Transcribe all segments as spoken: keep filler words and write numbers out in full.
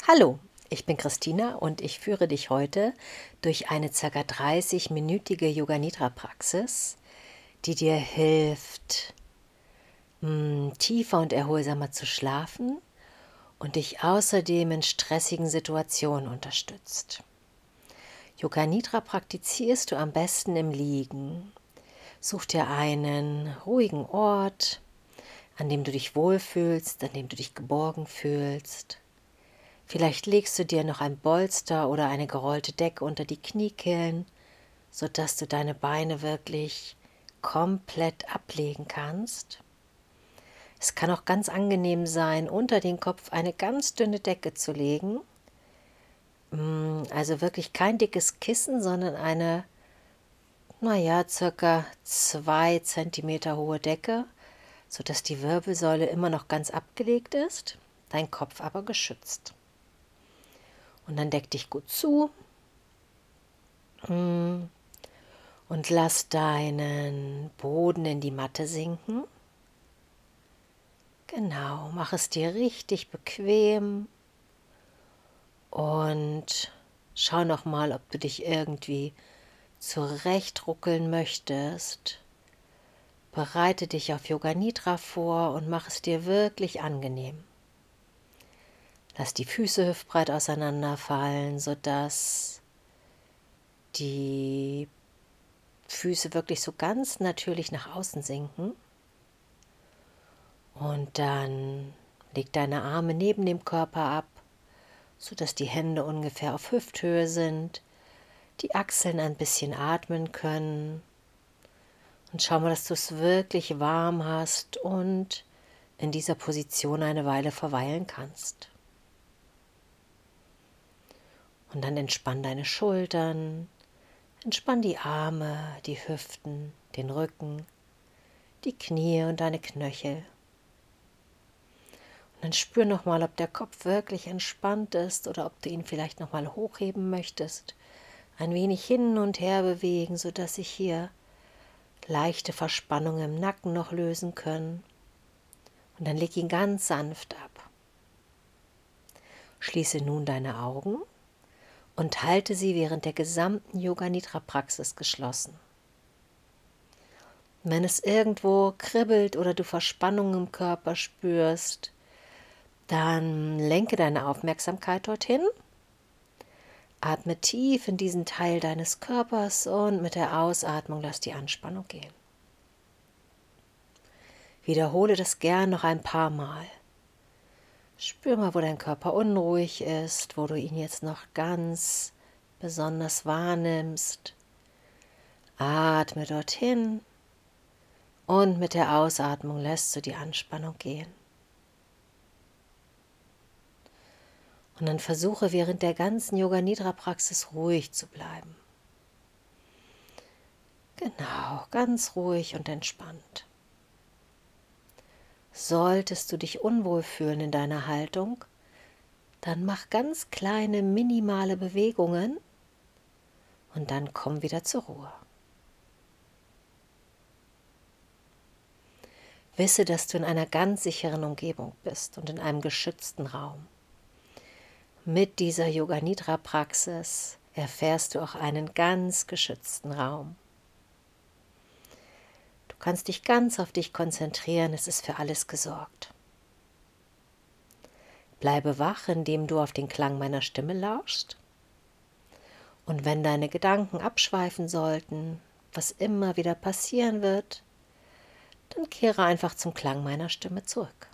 Hallo, ich bin Christina und ich führe dich heute durch eine ca. dreißig-minütige Yoga-Nidra-Praxis, die dir hilft, mh, tiefer und erholsamer zu schlafen und dich außerdem in stressigen Situationen unterstützt. Yoga-Nidra praktizierst du am besten im Liegen. Such dir einen ruhigen Ort, an dem du dich wohlfühlst, an dem du dich geborgen fühlst. Vielleicht legst du dir noch ein Bolster oder eine gerollte Decke unter die Kniekehlen, sodass du deine Beine wirklich komplett ablegen kannst. Es kann auch ganz angenehm sein, unter den Kopf eine ganz dünne Decke zu legen. Also wirklich kein dickes Kissen, sondern eine, naja, circa zwei Zentimeter hohe Decke, sodass die Wirbelsäule immer noch ganz abgelegt ist, dein Kopf aber geschützt. Und dann deck dich gut zu und lass deinen Boden in die Matte sinken. Genau, mach es dir richtig bequem und schau noch mal, ob du dich irgendwie zurechtruckeln möchtest. Bereite dich auf Yoga Nidra vor und mach es dir wirklich angenehm. Lass die Füße hüftbreit auseinanderfallen, sodass die Füße wirklich so ganz natürlich nach außen sinken. Und dann leg deine Arme neben dem Körper ab, sodass die Hände ungefähr auf Hüfthöhe sind, die Achseln ein bisschen atmen können. Und schau mal, dass du es wirklich warm hast und in dieser Position eine Weile verweilen kannst. Und dann entspann deine Schultern, entspann die Arme, die Hüften, den Rücken, die Knie und deine Knöchel. Und dann spür nochmal, ob der Kopf wirklich entspannt ist oder ob du ihn vielleicht nochmal hochheben möchtest. Ein wenig hin und her bewegen, sodass sich hier leichte Verspannungen im Nacken noch lösen können. Und dann leg ihn ganz sanft ab. Schließe nun deine Augen und halte sie während der gesamten Yoga-Nidra-Praxis geschlossen. Wenn es irgendwo kribbelt oder du Verspannungen im Körper spürst, dann lenke deine Aufmerksamkeit dorthin. Atme tief in diesen Teil deines Körpers und mit der Ausatmung lass die Anspannung gehen. Wiederhole das gern noch ein paar Mal. Spür mal, wo dein Körper unruhig ist, wo du ihn jetzt noch ganz besonders wahrnimmst. Atme dorthin und mit der Ausatmung lässt du die Anspannung gehen. Und dann versuche während der ganzen Yoga-Nidra-Praxis ruhig zu bleiben. Genau, ganz ruhig und entspannt. Solltest du dich unwohl fühlen in deiner Haltung, dann mach ganz kleine, minimale Bewegungen und dann komm wieder zur Ruhe. Wisse, dass du in einer ganz sicheren Umgebung bist und in einem geschützten Raum. Mit dieser Yoga-Nidra-Praxis erfährst du auch einen ganz geschützten Raum. Du kannst dich ganz auf dich konzentrieren, es ist für alles gesorgt. Bleibe wach, indem du auf den Klang meiner Stimme lauschst. Und wenn deine Gedanken abschweifen sollten, was immer wieder passieren wird, dann kehre einfach zum Klang meiner Stimme zurück.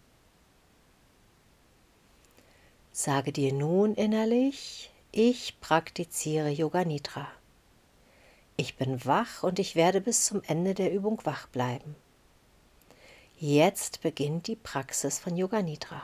Sage dir nun innerlich, ich praktiziere Yoga Nidra. Ich bin wach und ich werde bis zum Ende der Übung wach bleiben. Jetzt beginnt die Praxis von Yoga Nidra.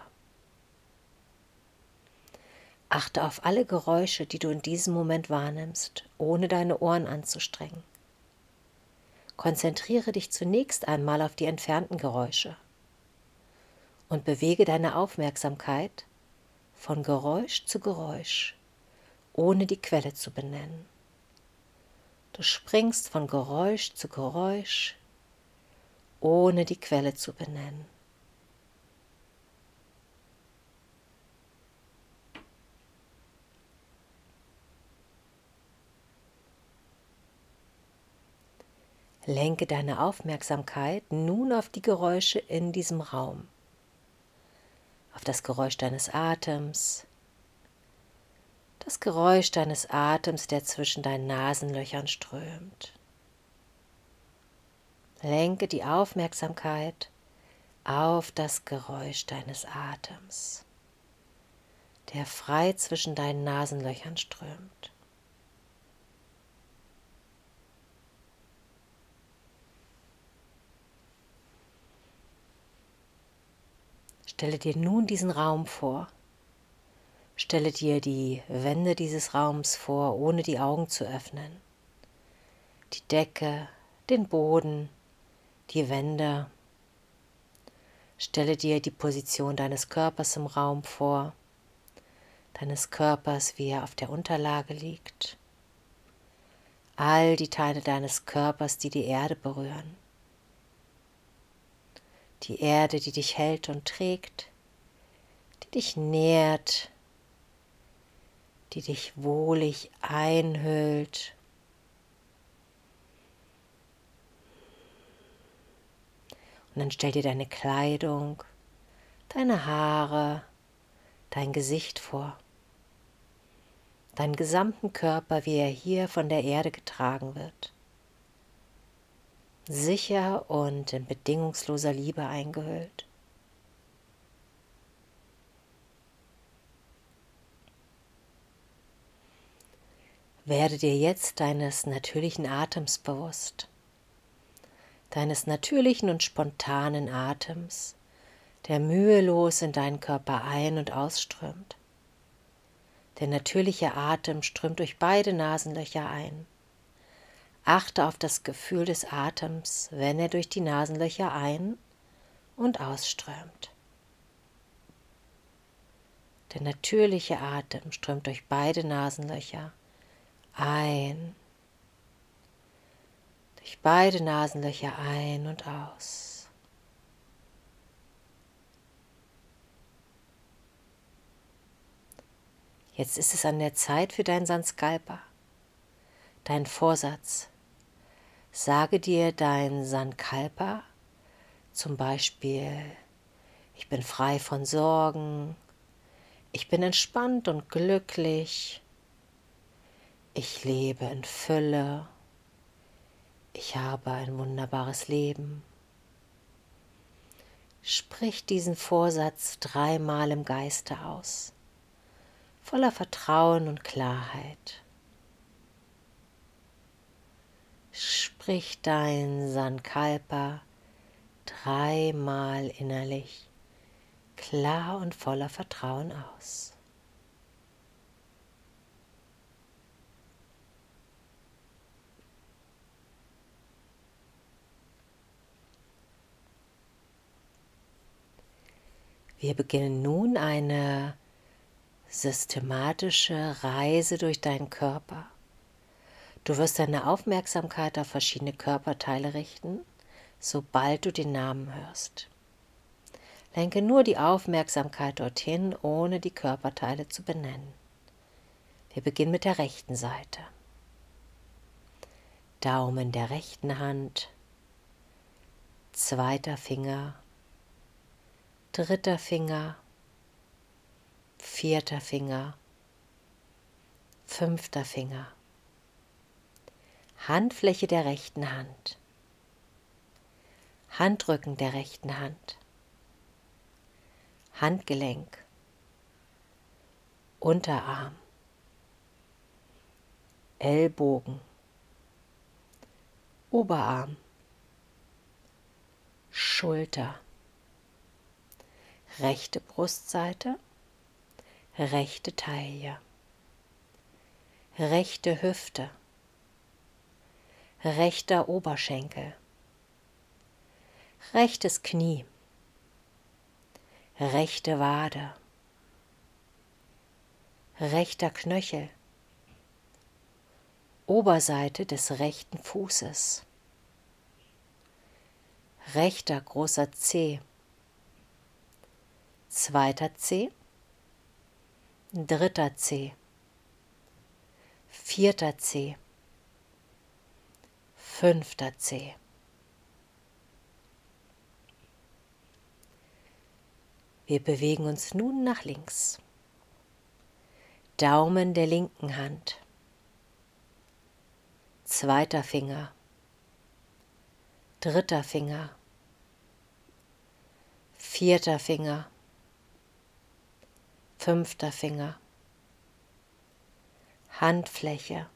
Achte auf alle Geräusche, die du in diesem Moment wahrnimmst, ohne deine Ohren anzustrengen. Konzentriere dich zunächst einmal auf die entfernten Geräusche und bewege deine Aufmerksamkeit von Geräusch zu Geräusch, ohne die Quelle zu benennen. Du springst von Geräusch zu Geräusch, ohne die Quelle zu benennen. Lenke deine Aufmerksamkeit nun auf die Geräusche in diesem Raum, auf das Geräusch deines Atems, das Geräusch deines Atems, der zwischen deinen Nasenlöchern strömt. Lenke die Aufmerksamkeit auf das Geräusch deines Atems, der frei zwischen deinen Nasenlöchern strömt. Stelle dir nun diesen Raum vor. Stelle dir die Wände dieses Raums vor, ohne die Augen zu öffnen. Die Decke, den Boden, die Wände. Stelle dir die Position deines Körpers im Raum vor, deines Körpers, wie er auf der Unterlage liegt. All die Teile deines Körpers, die die Erde berühren. Die Erde, die dich hält und trägt, die dich nährt, die dich wohlig einhüllt. Und dann stell dir deine Kleidung, deine Haare, dein Gesicht vor. Deinen gesamten Körper, wie er hier von der Erde getragen wird. Sicher und in bedingungsloser Liebe eingehüllt. Werde dir jetzt deines natürlichen Atems bewusst. Deines natürlichen und spontanen Atems, der mühelos in deinen Körper ein- und ausströmt. Der natürliche Atem strömt durch beide Nasenlöcher ein. Achte auf das Gefühl des Atems, wenn er durch die Nasenlöcher ein- und ausströmt. Der natürliche Atem strömt durch beide Nasenlöcher ein, durch beide Nasenlöcher ein und aus. Jetzt ist es an der Zeit für deinen Sankalpa, deinen Vorsatz. Sage dir dein Sankalpa, zum Beispiel, ich bin frei von Sorgen, ich bin entspannt und glücklich, ich lebe in Fülle, ich habe ein wunderbares Leben. Sprich diesen Vorsatz dreimal im Geiste aus, voller Vertrauen und Klarheit. Sprich dein Sankalpa dreimal innerlich, klar und voller Vertrauen aus. Wir beginnen nun eine systematische Reise durch deinen Körper. Du wirst deine Aufmerksamkeit auf verschiedene Körperteile richten, sobald du den Namen hörst. Lenke nur die Aufmerksamkeit dorthin, ohne die Körperteile zu benennen. Wir beginnen mit der rechten Seite. Daumen der rechten Hand, zweiter Finger, dritter Finger, vierter Finger, fünfter Finger. Handfläche der rechten Hand, Handrücken der rechten Hand, Handgelenk, Unterarm, Ellbogen, Oberarm, Schulter, rechte Brustseite, rechte Taille, rechte Hüfte, rechter Oberschenkel, rechtes Knie, rechte Wade, rechter Knöchel, Oberseite des rechten Fußes, rechter großer Zeh, zweiter Zeh, dritter Zeh, vierter Zeh, fünfter Zeh, Wir bewegen uns nun nach links. Daumen der linken Hand. Zweiter Finger. Dritter Finger. Vierter Finger. Fünfter Finger. Handfläche.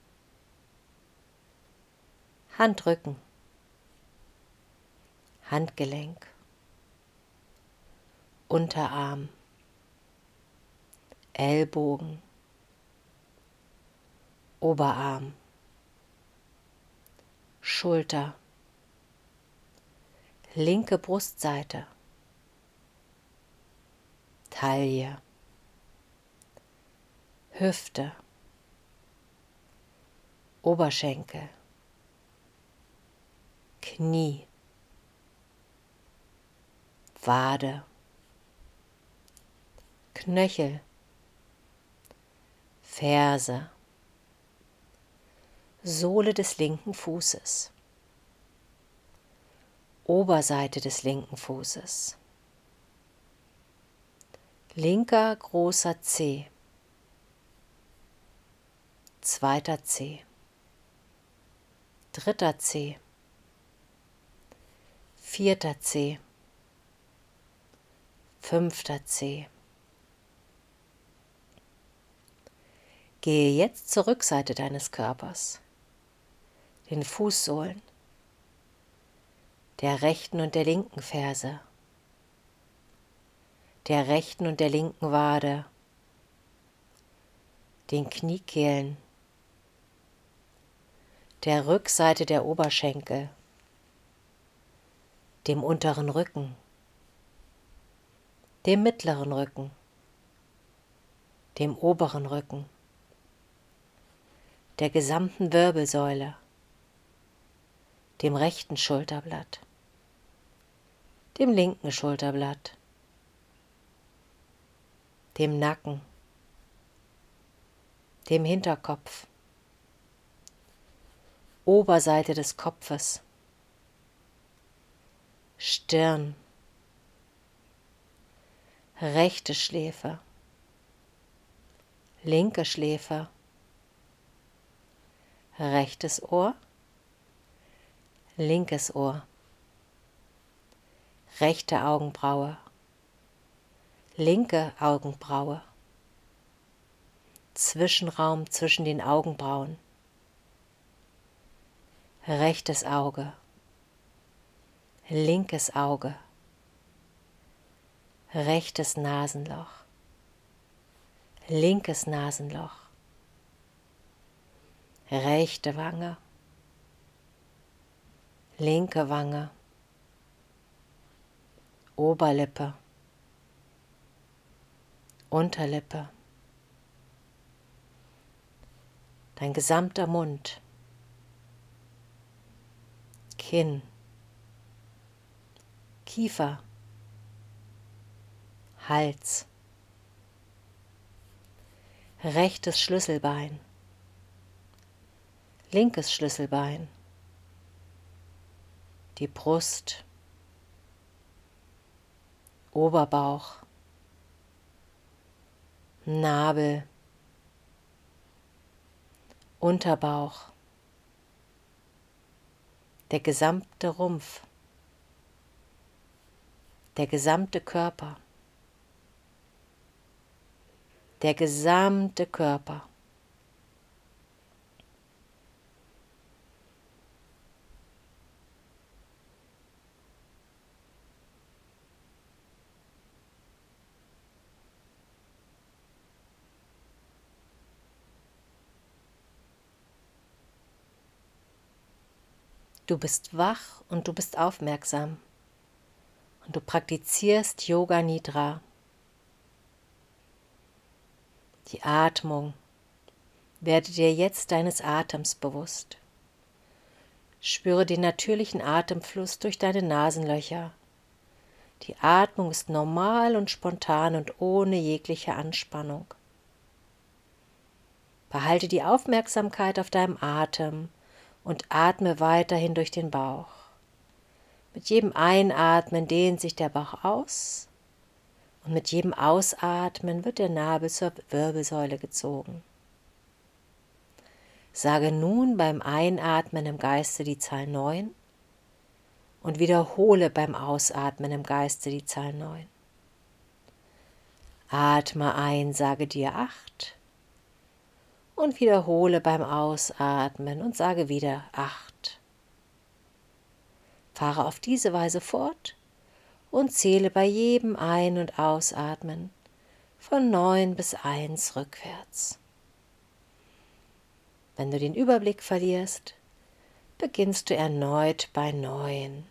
Handrücken. Handgelenk. Unterarm. Ellbogen. Oberarm. Schulter. Linke Brustseite. Taille. Hüfte. Oberschenkel. Knie. Wade. Knöchel. Ferse. Sohle des linken Fußes. Oberseite des linken Fußes. Linker großer Zeh. Zweiter Zeh. Dritter Zeh. Vierter Zeh. Fünfter Zeh. Gehe jetzt zur Rückseite deines Körpers, den Fußsohlen, der rechten und der linken Ferse, der rechten und der linken Wade, den Kniekehlen, der Rückseite der Oberschenkel, dem unteren Rücken, dem mittleren Rücken, dem oberen Rücken, der gesamten Wirbelsäule, dem rechten Schulterblatt, dem linken Schulterblatt, dem Nacken, dem Hinterkopf, Oberseite des Kopfes, Stirn, rechte Schläfe, linke Schläfe, rechtes Ohr, linkes Ohr, rechte Augenbraue, linke Augenbraue, Zwischenraum zwischen den Augenbrauen, rechtes Auge, linkes Auge, rechtes Nasenloch, linkes Nasenloch, rechte Wange, linke Wange, Oberlippe, Unterlippe, dein gesamter Mund, Kinn, Kiefer, Hals, rechtes Schlüsselbein, linkes Schlüsselbein, die Brust, Oberbauch, Nabel, Unterbauch, der gesamte Rumpf, der gesamte Körper, der gesamte Körper. Du bist wach und du bist aufmerksam und du praktizierst Yoga Nidra. Die Atmung. Werde dir jetzt deines Atems bewusst. Spüre den natürlichen Atemfluss durch deine Nasenlöcher. Die Atmung ist normal und spontan und ohne jegliche Anspannung. Behalte die Aufmerksamkeit auf deinem Atem und atme weiterhin durch den Bauch. Mit jedem Einatmen dehnt sich der Bauch aus Und mit jedem Ausatmen wird der Nabel zur Wirbelsäule gezogen. Sage nun beim Einatmen im Geiste die Zahl neun und wiederhole beim Ausatmen im Geiste die Zahl neun. Atme ein, sage dir acht und wiederhole beim Ausatmen und sage wieder acht. Fahre auf diese Weise fort und zähle bei jedem Ein- und Ausatmen von neun bis eins rückwärts. Wenn du den Überblick verlierst, beginnst du erneut bei neun.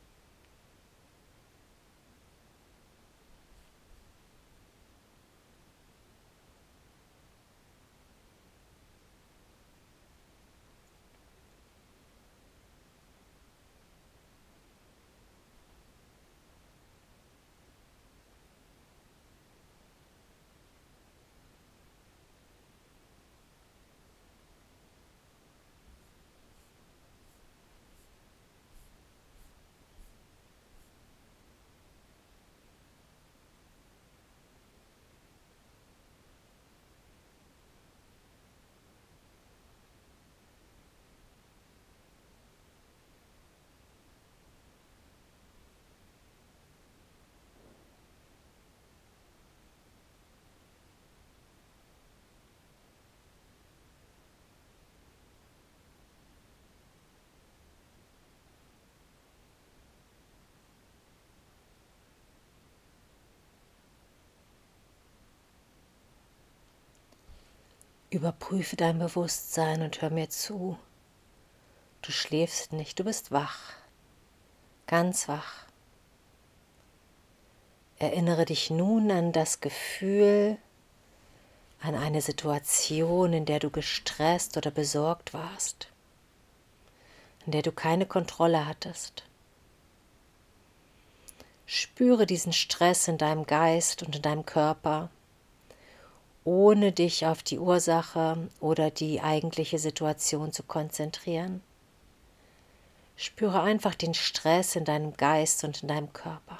Überprüfe dein Bewusstsein und hör mir zu. Du schläfst nicht, du bist wach, ganz wach. Erinnere dich nun an das Gefühl, an eine Situation, in der du gestresst oder besorgt warst, in der du keine Kontrolle hattest. Spüre diesen Stress in deinem Geist und in deinem Körper, ohne dich auf die Ursache oder die eigentliche Situation zu konzentrieren. Spüre einfach den Stress in deinem Geist und in deinem Körper.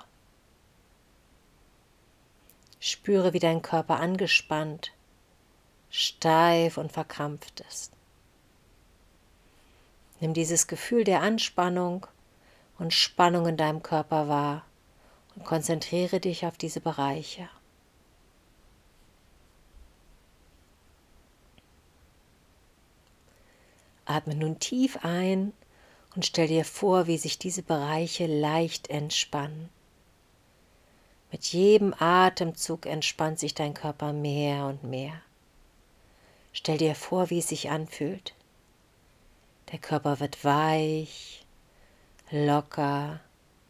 Spüre, wie dein Körper angespannt, steif und verkrampft ist. Nimm dieses Gefühl der Anspannung und Spannung in deinem Körper wahr und konzentriere dich auf diese Bereiche. Atme nun tief ein und stell dir vor, wie sich diese Bereiche leicht entspannen. Mit jedem Atemzug entspannt sich dein Körper mehr und mehr. Stell dir vor, wie es sich anfühlt. Der Körper wird weich, locker,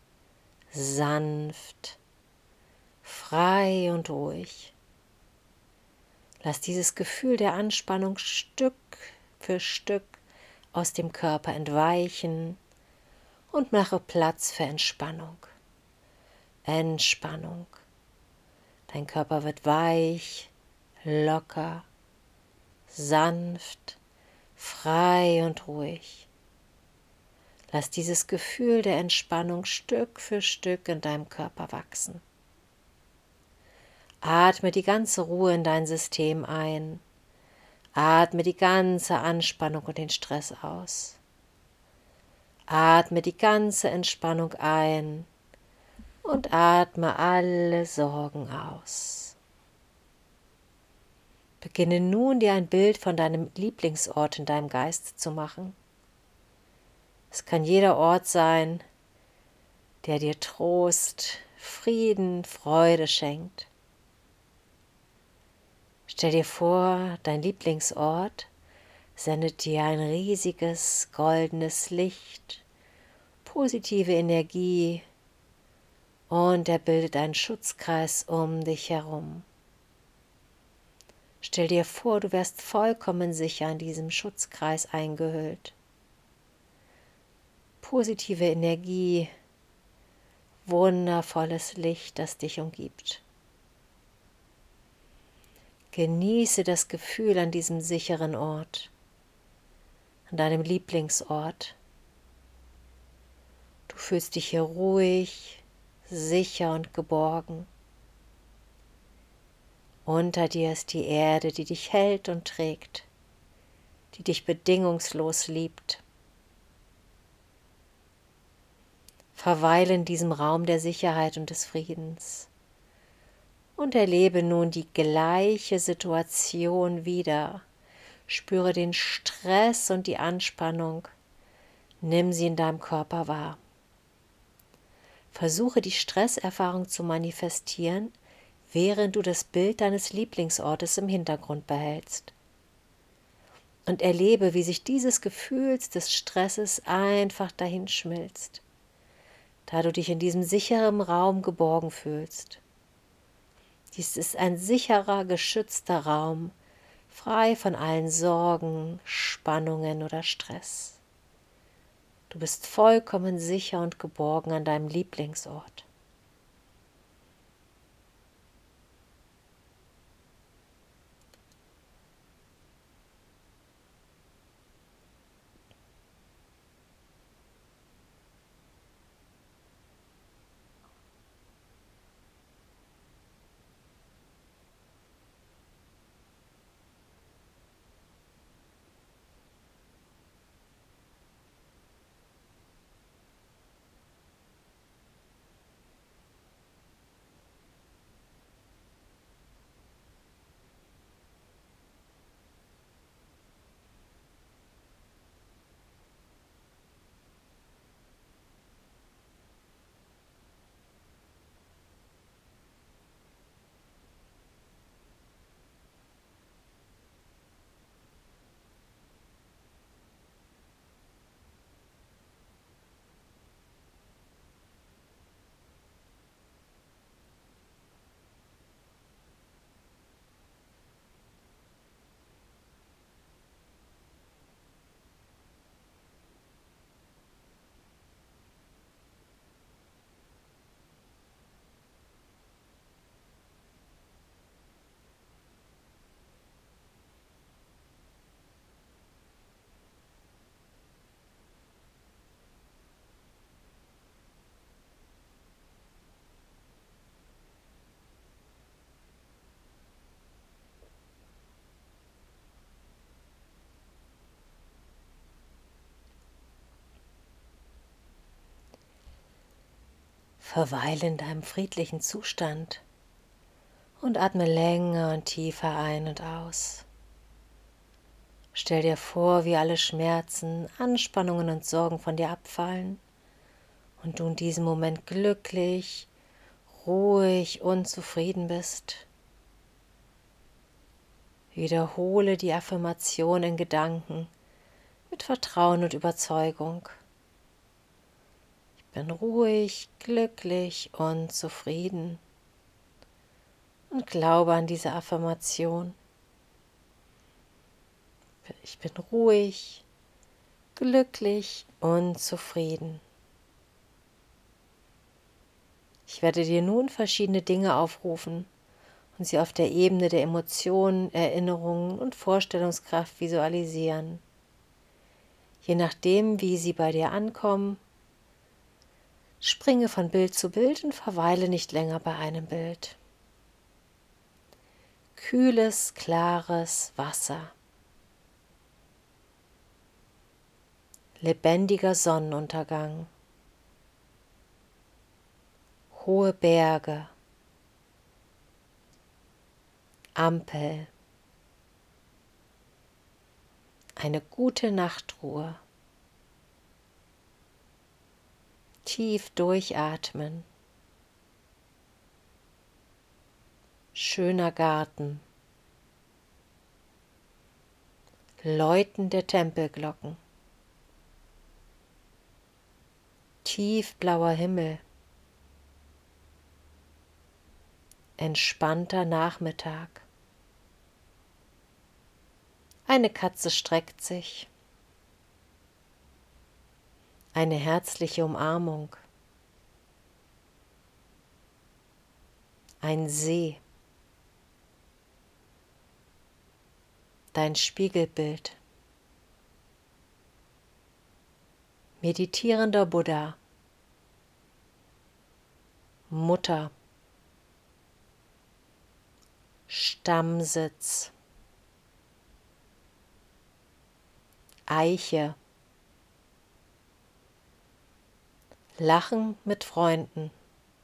sanft, frei und ruhig. Lass dieses Gefühl der Anspannung Stück für Stück aus dem Körper entweichen und mache Platz für Entspannung. Entspannung. Dein Körper wird weich, locker, sanft, frei und ruhig. Lass dieses Gefühl der Entspannung Stück für Stück in deinem Körper wachsen. Atme die ganze Ruhe in dein System ein. Atme die ganze Anspannung und den Stress aus. Atme die ganze Entspannung ein und atme alle Sorgen aus. Beginne nun, dir ein Bild von deinem Lieblingsort in deinem Geist zu machen. Es kann jeder Ort sein, der dir Trost, Frieden, Freude schenkt. Stell dir vor, dein Lieblingsort sendet dir ein riesiges goldenes Licht, positive Energie und er bildet einen Schutzkreis um dich herum. Stell dir vor, du wärst vollkommen sicher in diesem Schutzkreis eingehüllt. Positive Energie, wundervolles Licht, das dich umgibt. Genieße das Gefühl an diesem sicheren Ort, an deinem Lieblingsort. Du fühlst dich hier ruhig, sicher und geborgen. Unter dir ist die Erde, die dich hält und trägt, die dich bedingungslos liebt. Verweile in diesem Raum der Sicherheit und des Friedens und erlebe nun die gleiche Situation wieder. Spüre den Stress und die Anspannung. Nimm sie in deinem Körper wahr. Versuche die Stresserfahrung zu manifestieren, während du das Bild deines Lieblingsortes im Hintergrund behältst. Und erlebe, wie sich dieses Gefühl des Stresses einfach dahinschmilzt, da du dich in diesem sicheren Raum geborgen fühlst. Dies ist ein sicherer, geschützter Raum, frei von allen Sorgen, Spannungen oder Stress. Du bist vollkommen sicher und geborgen an deinem Lieblingsort. Verweile in deinem friedlichen Zustand und atme länger und tiefer ein und aus. Stell dir vor, wie alle Schmerzen, Anspannungen und Sorgen von dir abfallen und du in diesem Moment glücklich, ruhig und zufrieden bist. Wiederhole die Affirmation in Gedanken mit Vertrauen und Überzeugung. Ich bin ruhig, glücklich und zufrieden. Und glaube an diese Affirmation. Ich bin ruhig, glücklich und zufrieden. Ich werde dir nun verschiedene Dinge aufrufen und sie auf der Ebene der Emotionen, Erinnerungen und Vorstellungskraft visualisieren. Je nachdem, wie sie bei dir ankommen, springe von Bild zu Bild und verweile nicht länger bei einem Bild. Kühles, klares Wasser. Lebendiger Sonnenuntergang. Hohe Berge. Ampel. Eine gute Nachtruhe. Tief durchatmen. Schöner Garten. Läuten der Tempelglocken. Tiefblauer Himmel. Entspannter Nachmittag. Eine Katze streckt sich. Eine herzliche Umarmung. Ein See. Dein Spiegelbild. Meditierender Buddha. Mutter. Stammsitz, Eiche, Lachen mit Freunden,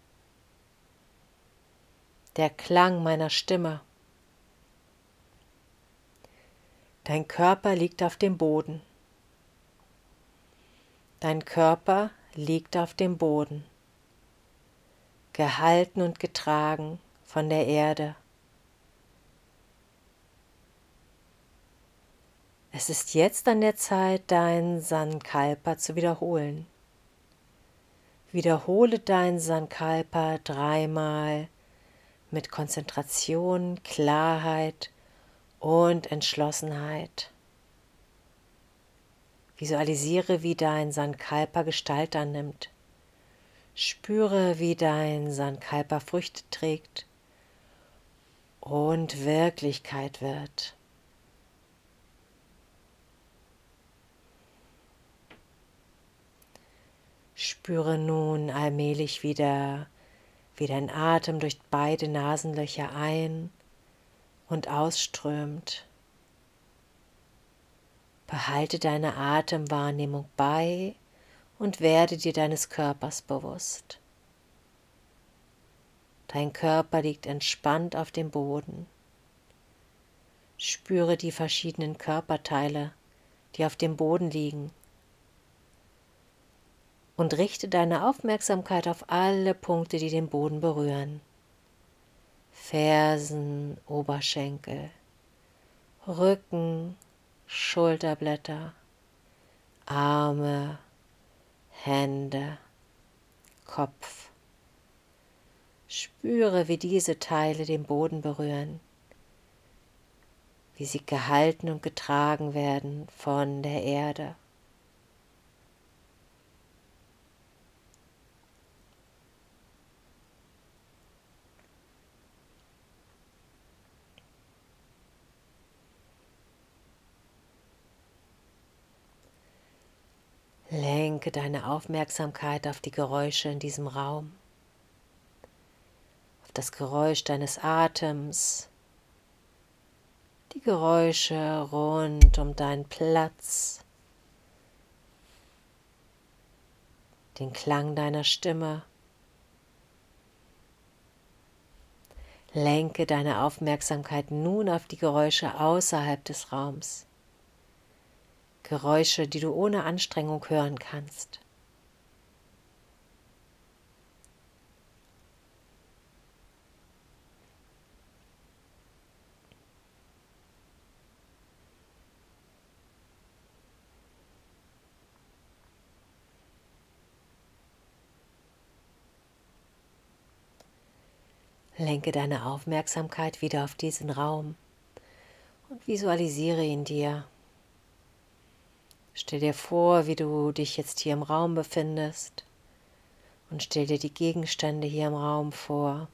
der Klang meiner Stimme. Dein Körper liegt auf dem Boden. Dein Körper liegt auf dem Boden, gehalten und getragen von der Erde. Es ist jetzt an der Zeit, dein Sankalpa zu wiederholen. Wiederhole dein Sankalpa dreimal mit Konzentration, Klarheit und Entschlossenheit. Visualisiere, wie dein Sankalpa Gestalt annimmt. Spüre, wie dein Sankalpa Früchte trägt und Wirklichkeit wird. Spüre nun allmählich wieder, wie dein Atem durch beide Nasenlöcher ein- und ausströmt. Behalte deine Atemwahrnehmung bei und werde dir deines Körpers bewusst. Dein Körper liegt entspannt auf dem Boden. Spüre die verschiedenen Körperteile, die auf dem Boden liegen. Und richte deine Aufmerksamkeit auf alle Punkte, die den Boden berühren. Fersen, Oberschenkel, Rücken, Schulterblätter, Arme, Hände, Kopf. Spüre, wie diese Teile den Boden berühren, wie sie gehalten und getragen werden von der Erde. Lenke deine Aufmerksamkeit auf die Geräusche in diesem Raum, auf das Geräusch deines Atems, die Geräusche rund um deinen Platz, den Klang deiner Stimme. Lenke deine Aufmerksamkeit nun auf die Geräusche außerhalb des Raums. Geräusche, die du ohne Anstrengung hören kannst. Lenke deine Aufmerksamkeit wieder auf diesen Raum und visualisiere ihn dir. Stell dir vor, wie du dich jetzt hier im Raum befindest und stell dir die Gegenstände hier im Raum vor.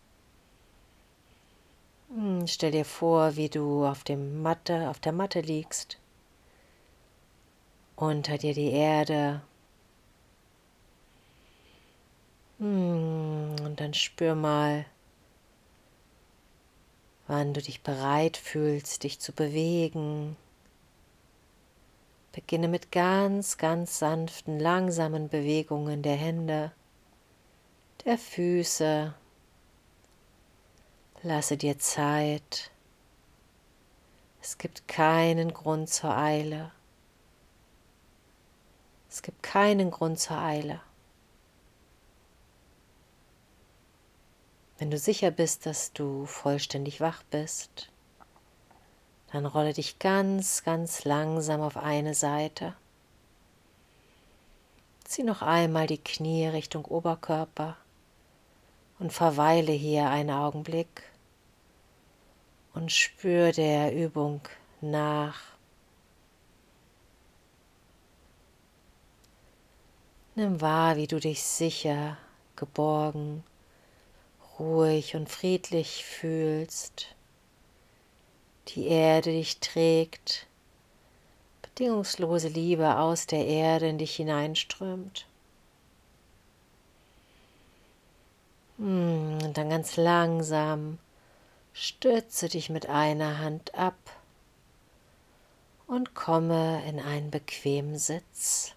Stell dir vor, wie du auf dem Matte, auf der Matte liegst, unter dir die Erde. Und dann spür mal, wann du dich bereit fühlst, dich zu bewegen. Beginne mit ganz, ganz sanften, langsamen Bewegungen der Hände, der Füße. Lasse dir Zeit. Es gibt keinen Grund zur Eile. Es gibt keinen Grund zur Eile. Wenn du sicher bist, dass du vollständig wach bist, dann rolle dich ganz, ganz langsam auf eine Seite. Zieh noch einmal die Knie Richtung Oberkörper und verweile hier einen Augenblick und spür der Übung nach. Nimm wahr, wie du dich sicher, geborgen, ruhig und friedlich fühlst. Die Erde dich trägt, bedingungslose Liebe aus der Erde in dich hineinströmt. Und dann ganz langsam Stütze dich mit einer Hand ab und komme in einen bequemen Sitz.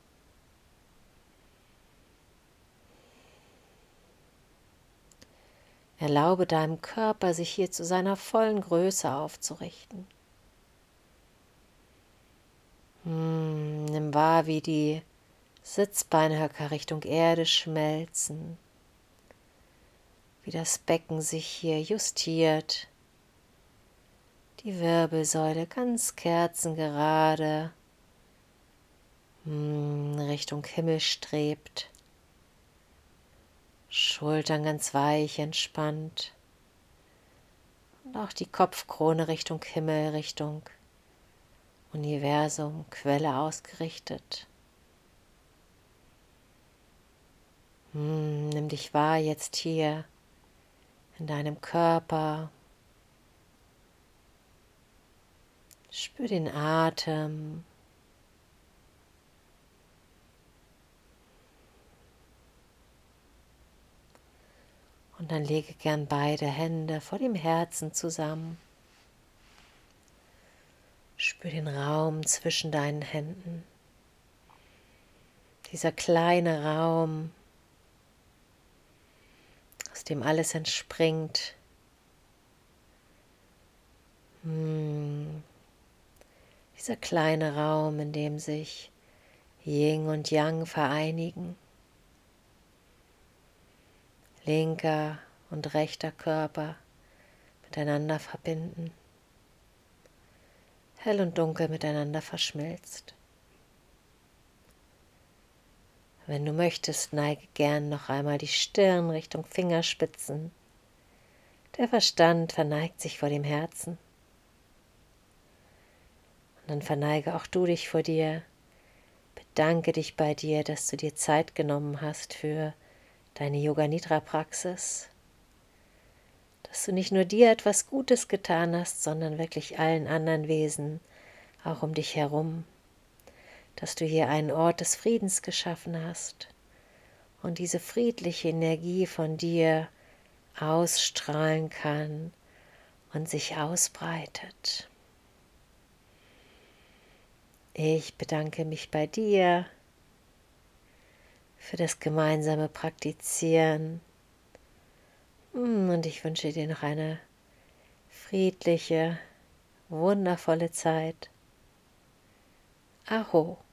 Erlaube deinem Körper, sich hier zu seiner vollen Größe aufzurichten. Hm, nimm wahr, wie die Sitzbeinhöcker Richtung Erde schmelzen, wie das Becken sich hier justiert, die Wirbelsäule ganz kerzengerade hm, Richtung Himmel strebt, Schultern ganz weich entspannt und auch die Kopfkrone Richtung Himmel, Richtung Universum, Quelle ausgerichtet. Hm, nimm dich wahr jetzt hier in deinem Körper. Spür den Atem. Und dann lege gern beide Hände vor dem Herzen zusammen. Spür den Raum zwischen deinen Händen. Dieser kleine Raum, aus dem alles entspringt. Hm. Dieser kleine Raum, in dem sich Yin und Yang vereinigen. Linker und rechter Körper miteinander verbinden. Hell und dunkel miteinander verschmilzt. Wenn du möchtest, neige gern noch einmal die Stirn Richtung Fingerspitzen. Der Verstand verneigt sich vor dem Herzen. Und dann verneige auch du dich vor dir. Bedanke dich bei dir, dass du dir Zeit genommen hast für deine Yoga-Nidra-Praxis. Dass du nicht nur dir etwas Gutes getan hast, sondern wirklich allen anderen Wesen, auch um dich herum. Dass du hier einen Ort des Friedens geschaffen hast und diese friedliche Energie von dir ausstrahlen kann und sich ausbreitet. Ich bedanke mich bei dir für das gemeinsame Praktizieren und ich wünsche dir noch eine friedliche, wundervolle Zeit. Aho.